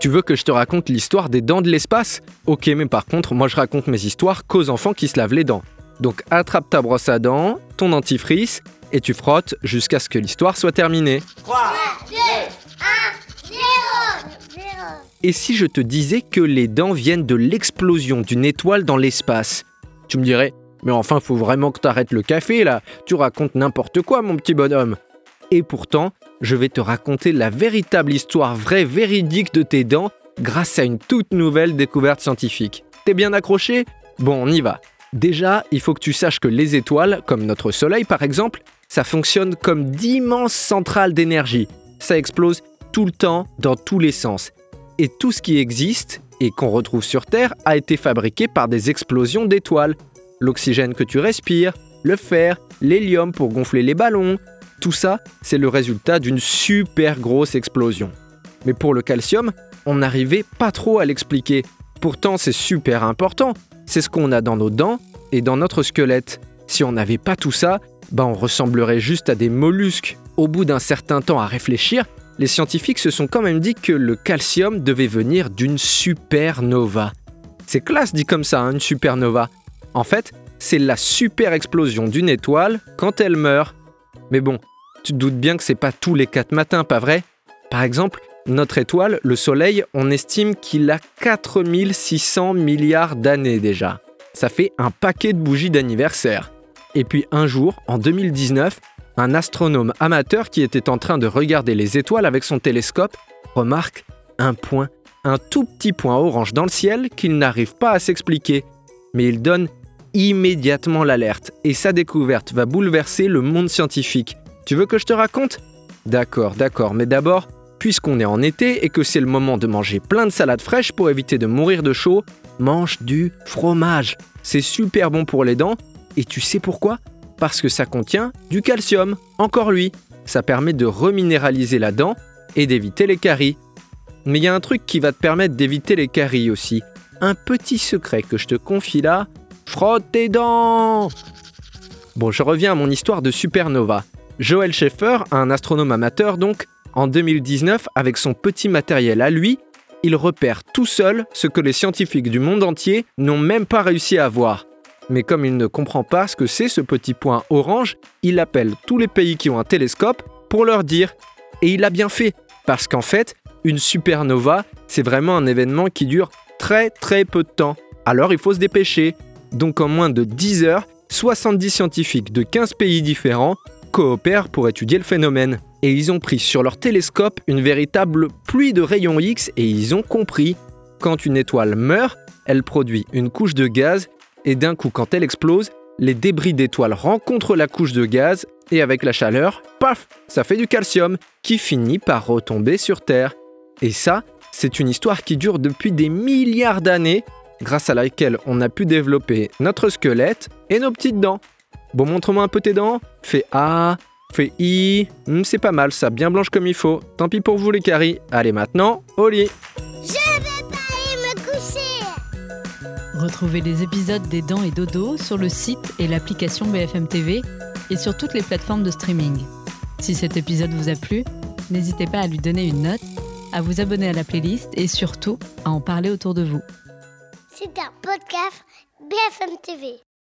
Tu veux que je te raconte l'histoire des dents de l'espace ? Ok, mais par contre, moi je raconte mes histoires qu'aux enfants qui se lavent les dents. Donc attrape ta brosse à dents, ton dentifrice, et tu frottes jusqu'à ce que l'histoire soit terminée. 3, 2, 1, 0. Et si je te disais que les dents viennent de l'explosion d'une étoile dans l'espace ? Tu me dirais, mais enfin, faut vraiment que t'arrêtes le café là, tu racontes n'importe quoi mon petit bonhomme. Et pourtant, je vais te raconter la véritable histoire vraie, véridique de tes dents grâce à une toute nouvelle découverte scientifique. T'es bien accroché ? Bon, on y va. Déjà, il faut que tu saches que les étoiles, comme notre Soleil par exemple, ça fonctionne comme d'immenses centrales d'énergie. Ça explose tout le temps, dans tous les sens. Et tout ce qui existe et qu'on retrouve sur Terre a été fabriqué par des explosions d'étoiles. L'oxygène que tu respires, le fer, l'hélium pour gonfler les ballons, tout ça, c'est le résultat d'une super grosse explosion. Mais pour le calcium, on n'arrivait pas trop à l'expliquer. Pourtant, c'est super important. C'est ce qu'on a dans nos dents et dans notre squelette. Si on n'avait pas tout ça, on ressemblerait juste à des mollusques. Au bout d'un certain temps à réfléchir, les scientifiques se sont quand même dit que le calcium devait venir d'une supernova. C'est classe dit comme ça, une supernova. En fait, c'est la super explosion d'une étoile quand elle meurt. Mais bon, tu te doutes bien que c'est pas tous les 4 matins, pas vrai ? Par exemple, notre étoile, le Soleil, on estime qu'il a 4600 milliards d'années déjà. Ça fait un paquet de bougies d'anniversaire. Et puis un jour, en 2019, un astronome amateur qui était en train de regarder les étoiles avec son télescope remarque un point, un tout petit point orange dans le ciel qu'il n'arrive pas à s'expliquer. Mais il donne immédiatement l'alerte et sa découverte va bouleverser le monde scientifique. Tu veux que je te raconte ? D'accord, mais d'abord, puisqu'on est en été et que c'est le moment de manger plein de salades fraîches pour éviter de mourir de chaud, mange du fromage. C'est super bon pour les dents et tu sais pourquoi ? Parce que ça contient du calcium, encore lui. Ça permet de reminéraliser la dent et d'éviter les caries. Mais il y a un truc qui va te permettre d'éviter les caries aussi. Un petit secret que je te confie là, frotte tes dents ! Bon, je reviens à mon histoire de supernova. Joel Schaeffer, un astronome amateur donc, en 2019, avec son petit matériel à lui, il repère tout seul ce que les scientifiques du monde entier n'ont même pas réussi à voir. Mais comme il ne comprend pas ce que c'est ce petit point orange, il appelle tous les pays qui ont un télescope pour leur dire. Et il a bien fait, parce qu'en fait, une supernova, c'est vraiment un événement qui dure très peu de temps. Alors il faut se dépêcher. Donc en moins de 10 heures, 70 scientifiques de 15 pays différents coopèrent pour étudier le phénomène. Et ils ont pris sur leur télescope une véritable pluie de rayons X et ils ont compris. Quand une étoile meurt, elle produit une couche de gaz et d'un coup, quand elle explose, les débris d'étoiles rencontrent la couche de gaz et avec la chaleur, paf, ça fait du calcium qui finit par retomber sur Terre. Et ça, c'est une histoire qui dure depuis des milliards d'années, grâce à laquelle on a pu développer notre squelette et nos petites dents. Bon, montre-moi un peu tes dents. Fais A, fais I. C'est pas mal ça, bien blanche comme il faut. Tant pis pour vous les caries. Allez maintenant, au lit. Je vais pas aller me coucher. Retrouvez les épisodes des Dents et Dodo sur le site et l'application BFM TV et sur toutes les plateformes de streaming. Si cet épisode vous a plu, n'hésitez pas à lui donner une note, à vous abonner à la playlist et surtout à en parler autour de vous. C'est un podcast BFM TV.